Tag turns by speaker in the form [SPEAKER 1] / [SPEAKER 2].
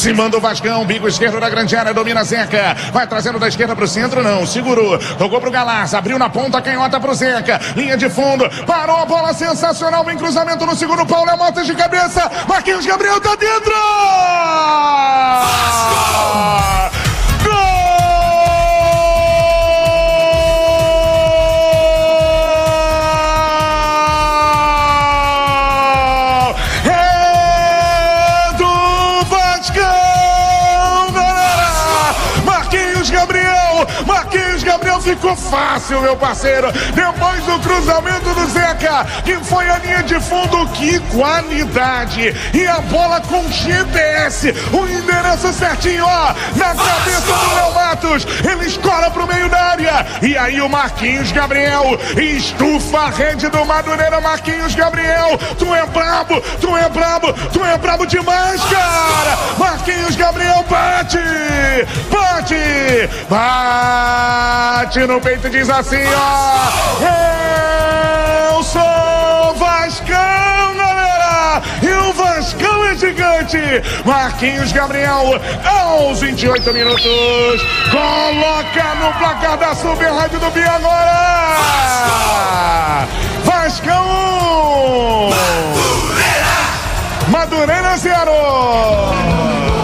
[SPEAKER 1] aproximando o Vascão, bico esquerdo da grande área, domina Zeca, vai trazendo da esquerda pro centro, não, segurou, tocou pro Galaz, abriu na ponta, canhota pro Zeca, linha de fundo, parou a bola sensacional, vem cruzamento no segundo pau, Léo Matos de cabeça, Marquinhos Gabriel tá dentro! Ficou fácil, meu parceiro. Depois do cruzamento do Zeca, que foi a linha de fundo, que qualidade! E a bola com GPS, o endereço certinho, ó, na cabeça do Léo Matos. Ele escola pro meio da área. E aí o Marquinhos Gabriel estufa a rede do Madureira. Marquinhos Gabriel, tu é brabo, tu é brabo, tu é brabo demais, cara! Marquinhos Gabriel bate! Bate! Bate no peito, diz assim, ó: eu sou Vascão, galera! E o Vascão é gigante! Marquinhos Gabriel, aos 28 minutos, coloca no placar da Super Rádio do Bia agora! Vascão! Madureira 0!